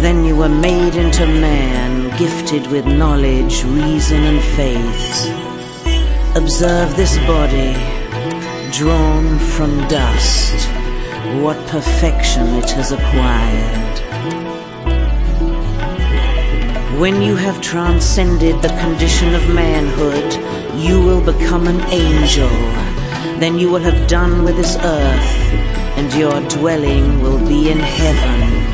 Then you were made into man, gifted with knowledge, reason, and faith. Observe this body, drawn from dust, what perfection it has acquired. When you have transcended the condition of manhood, you will become an angel. Then you will have done with this earth, and your dwelling will be in heaven.